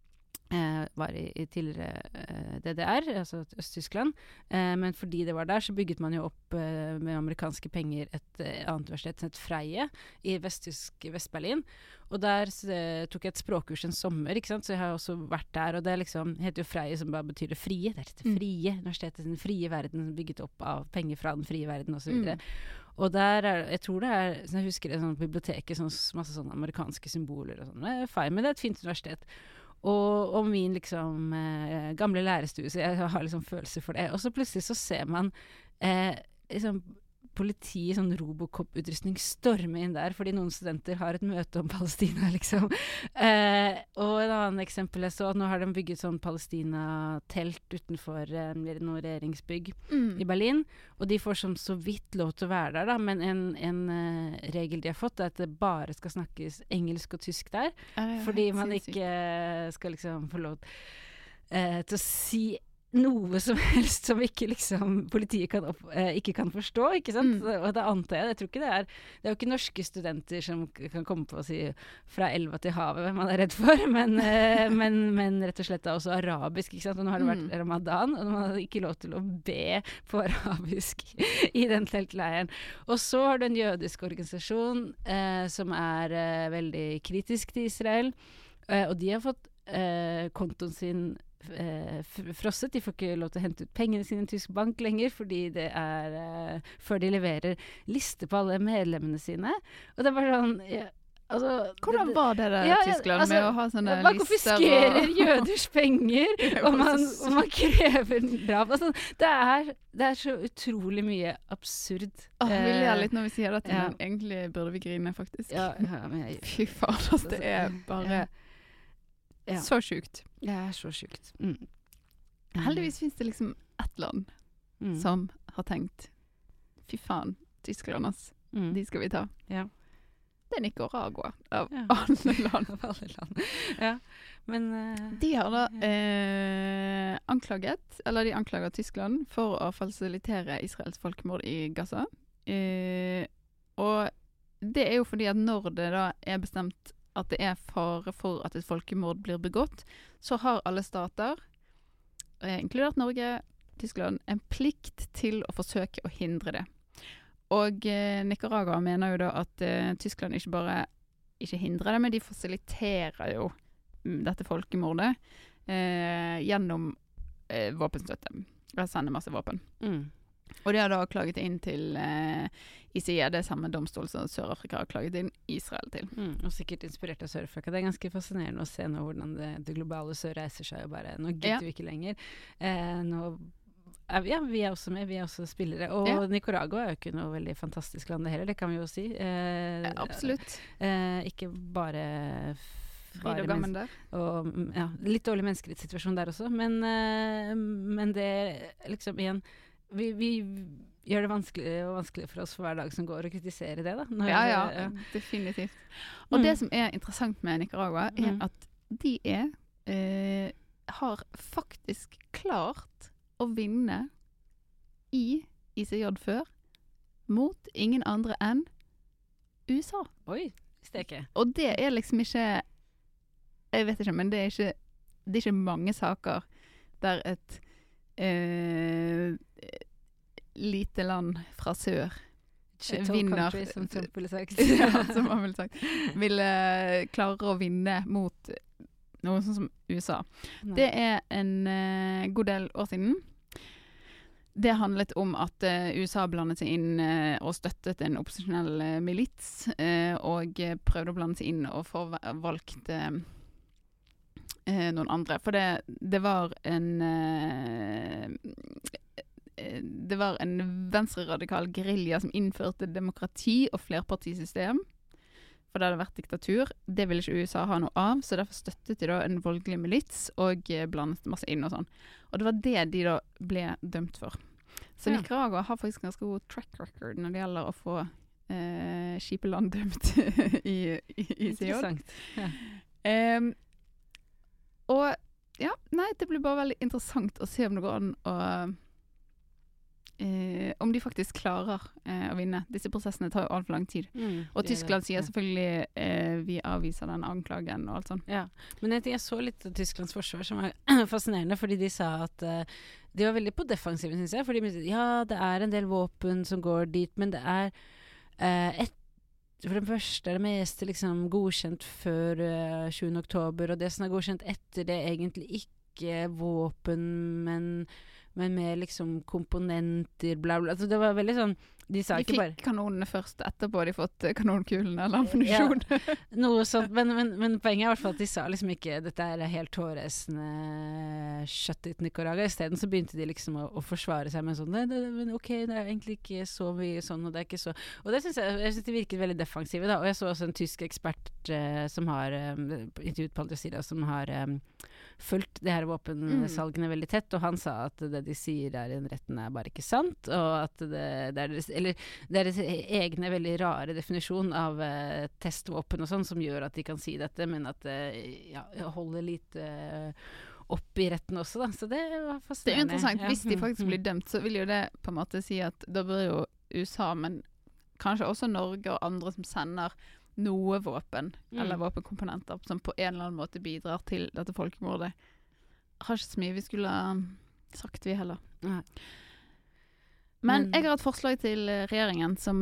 var i tidligere DDR, altså Øst-Tyskland, men fordi det var der, så bygget man jo opp med amerikanske penger et annet universitet som het Freie i Vest-Berlin, og der tok jeg et språkkurs en sommer, ikke sant? Så jeg har også vært der, og det liksom, heter jo Freie, som bare betyr det frie, det er det frie universitetet, den frie verden, bygget opp av penger fra den frie verden, og så videre. Og der jeg tror det så jeg husker det sånn på biblioteket, masse sånne amerikanske symboler og sånn, feil, men det er et fint universitet. Og min liksom gamle lærestue, så jeg har liksom følelser for det. Og så plutselig så ser man liksom politi i sånn Robocop-utrustning storme inn der, fordi noen studenter har et møte om Palestina, liksom. Og et annet eksempel jeg så, at nå har de bygget sånn Palestina-telt utenfor noen regjeringsbygg i Berlin, og de får så vidt lov til å være der, da, men en regel de har fått er at det bare skal snakkes engelsk og tysk der, fordi man ikke skal liksom få lov til å si noe som helst som ikke liksom politiet ikke kan forstå, ikke sant? Og da antar jeg tror ikke det er jo ikke norske studenter som kan komme på å si fra elva til havet man er redd for, men rett og slett da også arabisk, ikke sant? Og nå har det vært ramadan, og man hadde ikke lov til å be på arabisk i den teltleiren. Og så har du en jødisk organisasjon som er veldig kritisk til Israel, og de har fått kontoen sin frosset. De får ikke lov til å hente ut pengene sine i en tysk bank lenger, fordi det er før de leverer liste på alle medlemmene sine. Og det er bare sånn hvordan var det der i Tyskland med å ha sånne lister? Man konfiskerer jøders penger, og man krever drap. Det er så utrolig mye absurd. Vi ler litt når vi sier dette, men egentlig burde vi grine, faktisk. Fy faen, det er bare så sjukt. Det er så sjukt. Heldigvis finnes det liksom ett land som har tenkt fy faen, Tyskland, de skal vi ta. Det er Nicaragua av alle land. Men de har da de anklager Tyskland for å fasilitere Israels folkemord i Gaza. Og det er jo fordi at når det da er bestemt at det er fare for at et folkemord blir begått, så har alle stater, inkludert Norge, Tyskland, en plikt til å forsøke å hindre det. Og Nicaragua mener jo da at Tyskland ikke bare ikke hindrer det, men de fasiliterer jo dette folkemordet gjennom våpenstøtte. De sender masse våpen. Og de har da klaget inn til ICJ, det samme domstol som Sør-Afrika har klaget inn Israel til. Og sikkert inspirert av Sør-Afrika. Det er ganske fascinerende å se nå hvordan det globale sør reiser seg og bare, nå gidder vi ikke lenger. Vi er også med, vi er også spillere. Og Nicaragua er jo ikke noe veldig fantastisk land det heller, det kan vi jo si. Absolutt. Ikke bare Fryd og gammen der. Og, litt dårlig menneskerettssituasjon der også, men det liksom igjen vi gjør det vanskelig for oss for hver dag som går å kritisere det da. Definitivt. Og det som er interessant med Nicaragua er at de har faktisk klart å vinne i ICJ før mot ingen andre enn USA. Oi, visste jeg ikke. Og det er liksom ikke, jeg vet ikke, men det er ikke mange saker der et lite land fra sør vinner country, som Trump ville sagt. Som han ville sagt. Ville klare å vinne mot noe sånn som USA. Nei. Det er en god del år siden. Det handlet om at USA blandet seg inn og støttet en opposisjonell milits, og prøvde å blande seg inn og få valgt noen andre. For det var en venstreradikal gerilja som innførte demokrati og flerpartisystem. For det hadde vært diktatur. Det ville ikke USA ha noe av, så derfor støttet de da en voldelig milits og blandet masse inn og sånn. Og det var det de da ble dømt for. Så Nicaragua har faktisk ganske god track record når det gjelder å få kjipe land dømt i ICJ. Interessant. Det blir bare veldig interessant å se om det går an å om de faktisk klarer å vinne. Disse prosessene tar jo alt for lang tid. Og Tyskland sier selvfølgelig vi avviser den anklagen og alt sånt. Ja, men jeg så litt av Tysklands forsvar som var fascinerende, fordi de sa at de var veldig på defensiven, synes jeg. Fordi det er en del våpen som går dit, men det er for det første er det meste liksom godkjent før 20. oktober, og det som er godkjent etter det er egentlig ikke våpen, men mer liksom komponenter, bla bla. Altså det var veldig sånn, de sa ikke bare... De fikk kanonene først, etterpå de fått kanonkulene eller ammunisjon. Ja, noe sånt, men poenget er i hvert fall at de sa liksom ikke, dette er helt hårresende shut it Nicaragua. I stedet så begynte de liksom å forsvare seg med sånn, men ok, det er egentlig ikke så mye sånn, og det er ikke så... Og det synes jeg synes de virket veldig defensive da, og jeg så også en tysk ekspert som har intervjuet på Al Jazeera, som har fulgt det her våpensalgene veldig tett, og han sa at det de sier der i den retten er bare ikke sant, og at det er deres egne veldig rare definisjon av testvåpen og sånn, som gjør at de kan si dette, men at holder litt opp i retten også, da. Så det var fascinerende. Det er jo interessant. Ja. Hvis de faktisk blir dømt, så vil jo det på en måte si at da bør jo USA, men kanskje også Norge og andre som sender noe våpen, eller våpenkomponenter, som på en eller annen måte bidrar til dette folkemordet. Har ikke så mye vi skulle ha sagt, vi heller. Nei. Men jeg har et forslag til regjeringen som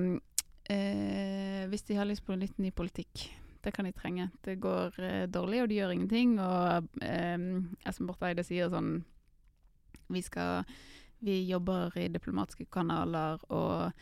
hvis de har lyst på litt ny politikk, det kan de trenge. Det går dårlig, og de gjør ingenting, og Espen Barth Eide sier sånn vi jobber i diplomatiske kanaler, og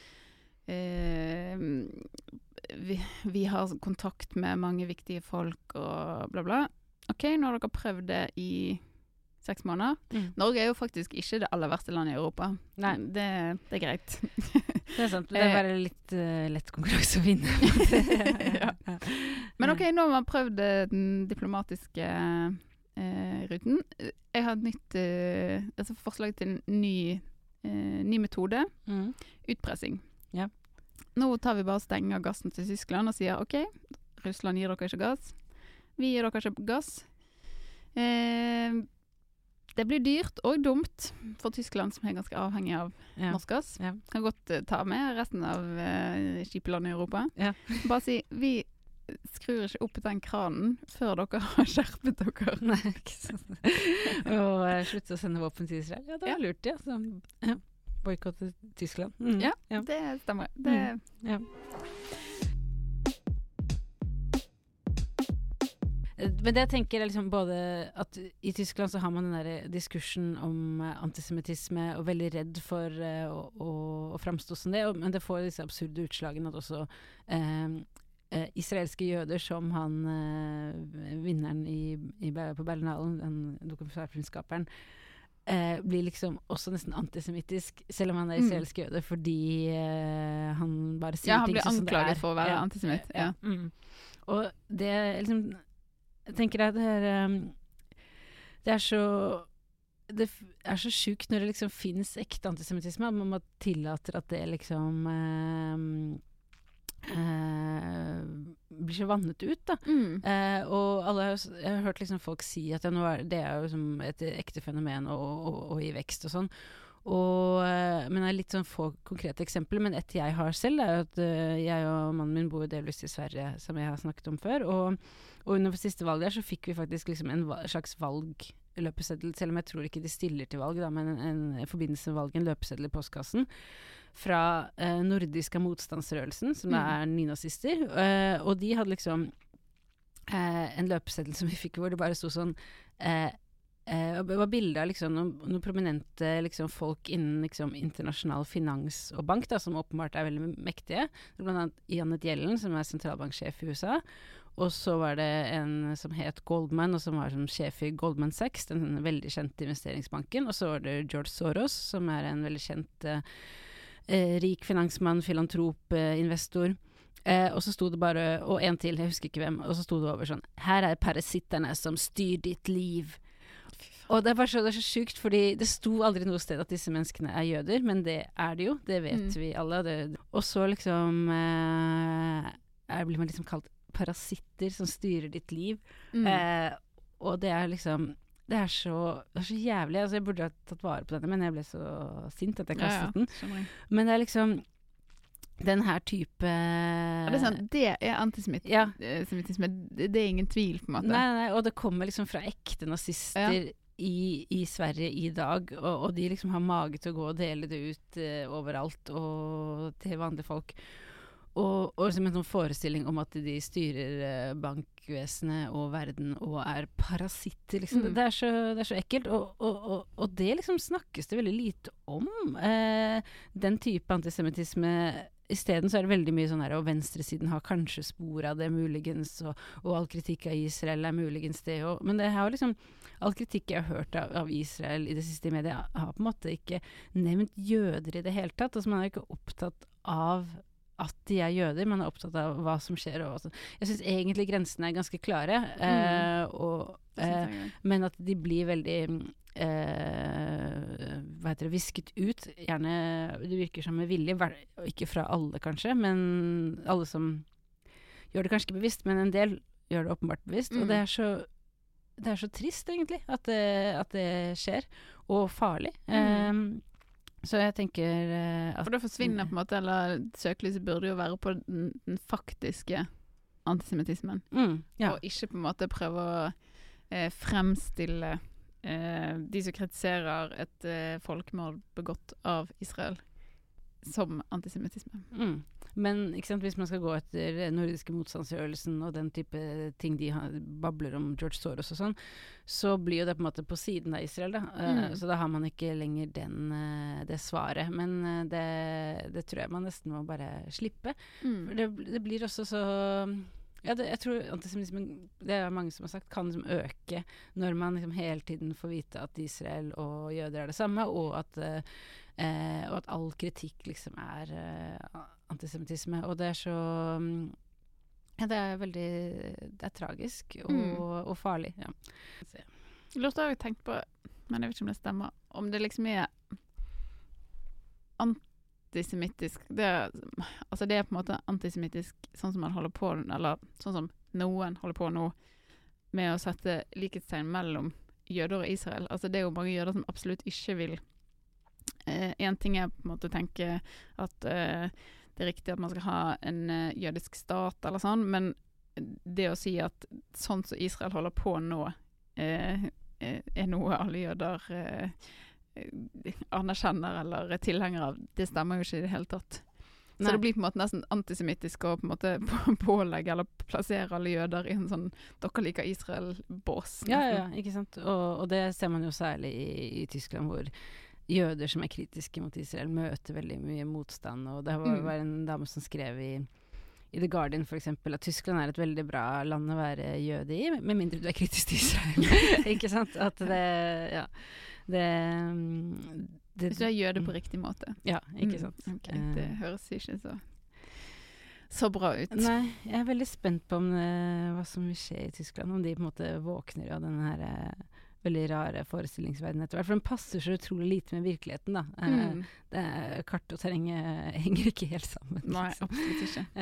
vi har kontakt med mange viktige folk og bla bla. Ok, nå har dere prøvd det i 6 måneder. Norge er jo faktisk ikke det aller verste landet i Europa. Nei. Det er greit. Det er sant. Det er bare litt lett konkurranse å vinne. Ja. Men ok, nå har man prøvd den diplomatiske ruten. Jeg har et nytt forslag til en ny metode. Utpressing. Ja. Nå tar vi bare stenger gassen til Tyskland og sier ok, Russland gir dere ikke gass. Vi gir dere ikke gass. Det blir dyrt og dumt for Tyskland, som er ganske avhengig av norsk gass. Ja. Kan godt ta med resten av skipelandet i Europa. Ja. Bare si, vi skrur ikke opp den kranen før dere har skjerpet dere. Nei, ikke sant. Og slutte å sende våpen til Israel. Ja, det var lurt, ja. Så, boykottet Tyskland. Ja, det stemmer. Ja. Men det jeg tenker er liksom både at i Tyskland så har man den der diskursen om antisemittisme og veldig redd for å framstå som det, men det får disse absurde utslagene at også israelske jøder som han vinneren på Berlinalen, den dokumentarfilmskaperen, blir liksom også nesten antisemittisk, selv om han er israelsk jøde, fordi han bare sier ting som det er. Ja, han blir anklaget for å være antisemitt. Ja. Og det liksom, jeg tenker at det er så sjukt når det liksom finnes ekte antisemittisme, at man tillater at det liksom blir så vannet ut, da. Og jeg har hørt liksom folk si at det er jo liksom et ekte fenomen og i vekst og sånn. Men det er litt sånn få konkrete eksempler, men et jeg har selv er at jeg og mannen min bor delvis i Sverige, som jeg har snakket om før, og under siste valget der så fikk vi faktisk liksom en slags valgløpeseddel, selv om jeg tror ikke de stiller til valg, da, men en forbindelse med valget, en løpeseddel i postkassen fra nordiske motstandsrørelsen, som er nynazister, og de hadde liksom en løpeseddel som vi fikk hvor det bare stod sånn det var bilder av liksom, noen prominente liksom, folk innen liksom, internasjonal finans og bank, da, som åpenbart er veldig mektige. Blant annet Janet Yellen, som er sentralbanksjef i USA. Og så var det en som het Goldman, og som var som sjef i Goldman Sachs, den veldig kjente investeringsbanken. Og så var det George Soros, som er en veldig kjent rik finansmann, filantrop, investor. Og så sto det bare, og en til, jeg husker ikke hvem, og så sto det over sånn, her er parasitterne som styr ditt liv. Og det er så sjukt, fordi det sto aldri noe sted at disse menneskene er jøder, men det er det jo, det vet vi alle. Og så liksom blir man liksom kalt parasitter som styrer ditt liv. Og det er liksom, det er så jævlig. Altså jeg burde ha tatt vare på denne, men jeg ble så sint at jeg kastet den. Men det er liksom den her type det er sant, det er antisemittisme. Det er ingen tvil på en måte. Nei, og det kommer liksom fra ekte nazister i Sverige i dag, og de liksom har mage til å gå og dele det ut overalt og til vanlige folk. Og liksom en sånn forestilling om at de styrer bankvesenet og verden og er parasitter, liksom. Det er så ekkelt, og det liksom snakkes det veldig lite om. Den type antisemittisme. I stedet så er det veldig mye sånn her, og venstresiden har kanskje spor av det muligens, og all kritikk av Israel er muligens det, men det har liksom, all kritikk jeg har hørt av Israel i det siste i media, har på en måte ikke nevnt jøder i det hele tatt, altså man er ikke opptatt av at de er jøder, man er opptatt av hva som skjer, og jeg synes egentlig grensene er ganske klare, men at de blir veldig visket ut, gjerne det virker som med vilje, ikke fra alle kanskje, men alle som gjør det kanskje ikke bevisst, men en del gjør det åpenbart bevisst, og det er så det så trist egentlig at det skjer, og farlig. Så jeg tenker at For det forsvinner på en måte, eller søkelyset burde jo være på den faktiske antisemittismen. Ja. Og ikke på en måte prøve å fremstille de som kritiserer et folkemord begått av Israel som antisemittisme. Men ikke sant, hvis man skal gå etter nordiske motstandsrørelsen og den type ting de babler om George Soros og sånn, så blir jo det på en måte på siden av Israel da. Så da har man ikke lenger det svaret. Men det tror jeg man nesten må bare slippe. For det blir også så... Ja, jeg tror antisemittismen, det mange som har sagt, kan liksom øke når man liksom hele tiden får vite at Israel og jøder det samme, og at all kritikk liksom antisemittisme. Og det så... Ja, det veldig... Det tragisk og farlig, ja. Lurt har jeg tenkt på, men jeg vet ikke om det stemmer, om det liksom antisemittisk, det på en måte antisemittisk sånn som man holder på, eller sånn som noen holder på nå med å sette likhetstegn mellom jøder og Israel. Altså det jo mange jøder som absolutt ikke vil en ting på en måte å tenke at det riktig at man skal ha en jødisk stat eller sånn, men det å si at sånn som Israel holder på nå noe alle jøder anerkjenner eller tilhenger av, det stemmer jo ikke i det hele tatt. Så det blir på en måte nesten antisemittisk å på en måte pålegge eller plassere alle jøder i en sånn dere liker Israel-bås. Ja, ikke sant? Og det ser man jo særlig i Tyskland, hvor jøder som kritiske mot Israel møter veldig mye motstand, og det var en dame som skrev i The Guardian for eksempel, at Tyskland et veldig bra land å være jøde i, med mindre du kritisk til Israel. Ikke sant? At hvis du jøde på riktig måte. Ja, ikke sant. Okay. Det høres ikke så bra ut. Nei, jeg veldig spent på hva som vil skje i Tyskland, om de på en måte våkner av denne her veldig rare forestillingsverdenen etter hvert, for den passer så utrolig lite med virkeligheten da. Kart og terreng henger ikke helt sammen. Nei, absolutt ikke.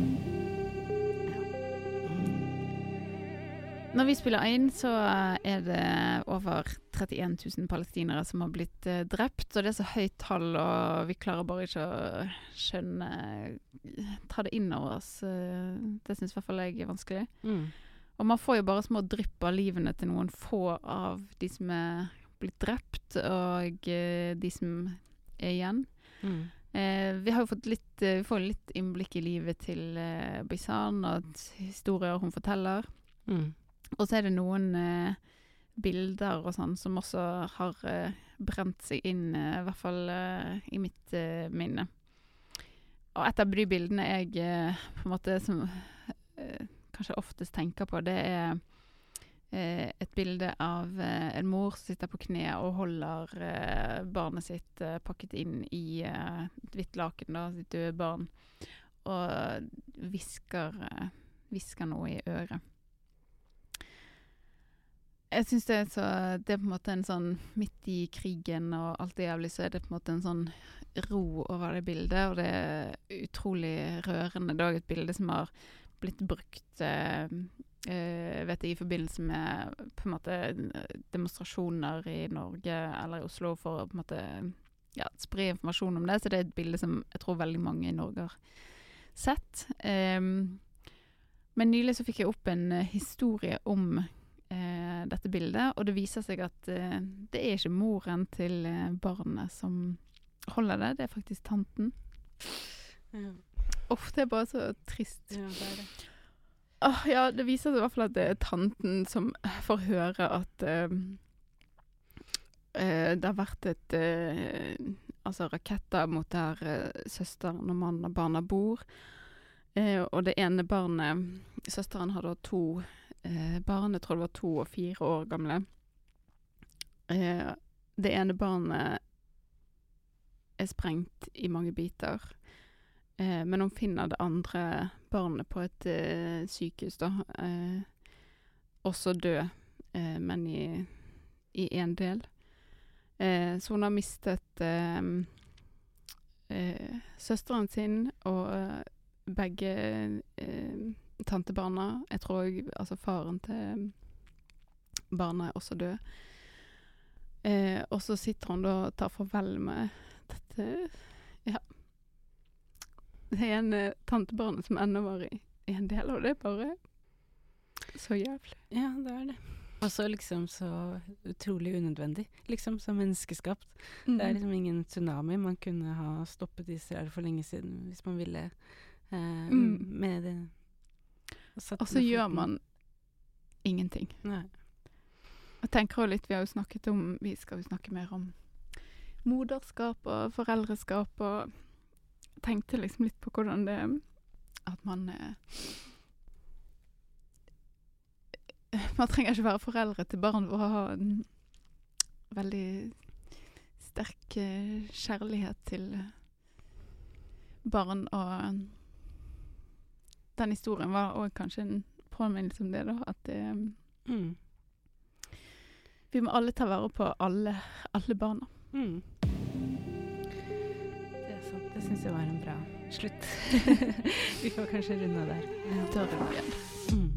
Når vi spiller inn, så det over 31 000 palestinere som har blitt drept, og det så høyt tall, og vi klarer bare ikke å skjønne, ta det inn over oss. Det synes i hvert fall jeg vanskelig. Og man får jo bare små drypp av livene til noen få av de som blitt drept, og de som igjen. Vi har jo fått litt innblikk i livet til Bisan, og historier hun forteller. Og så det noen bilder og sånn som også har brent seg inn, i hvert fall i mitt minne. Og et av de bildene jeg på en måte som kanskje oftest tenker på, det et bilde av en mor som sitter på kne og holder barnet sitt pakket inn i et hvitt laken, da, sitt døde barn, og hvisker noe i øret. Jeg synes det på en måte en sånn, midt i krigen og alt det jævlig, så det på en måte en sånn ro over det bildet, og det utrolig rørende. Det et bilde som har blitt brukt vet jeg, i forbindelse med på en måte demonstrasjoner i Norge eller i Oslo for å på en måte spre informasjon om det, så det et bilde som jeg tror veldig mange i Norge har sett. Men nylig så fikk jeg opp en historie om dette bildet, og det viser seg at det ikke moren til barnet som holder det faktisk tanten. Det bare så trist. Ja, det. Ja, det viser seg i hvert fall at det tanten som får høre at det har vært raketter mot der søsteren og mannen og barna bor, og det ene barnet, søsteren har da 2 barn, jeg tror det var 2 og 4 år gamle. Det ene barnet sprengt i mange biter, men hun finner det andre barnet på et sykehus da, også død, men i en del. Så hun har mistet søsteren sin og begge tantebarna, jeg tror altså faren barna er også døde. Og så sitter hun da og tar farvel med dette, ja. Det er en tantebarnet som enda var i en del, og det er bare så jævlig. Ja, det er det. Og så liksom så utrolig unødvendig, liksom som menneskeskapt. Det er liksom ingen tsunami. Man kunne ha stoppet Israel for lenge siden hvis man ville med det. Og så gjør man ingenting. Nei. Jeg tenker også litt, vi skal jo snakke mer om moderskap og foreldreskap, og tenkte liksom litt på hvordan det at man trenger ikke være foreldre til barn for å ha en veldig sterk kjærlighet til barn, og den historien var også kanskje en påminnelse om det da, at vi må alle ta vare på alle barna. Det er sant, det synes jeg var en bra slutt. Vi får kanskje runde der. Tørre igjen.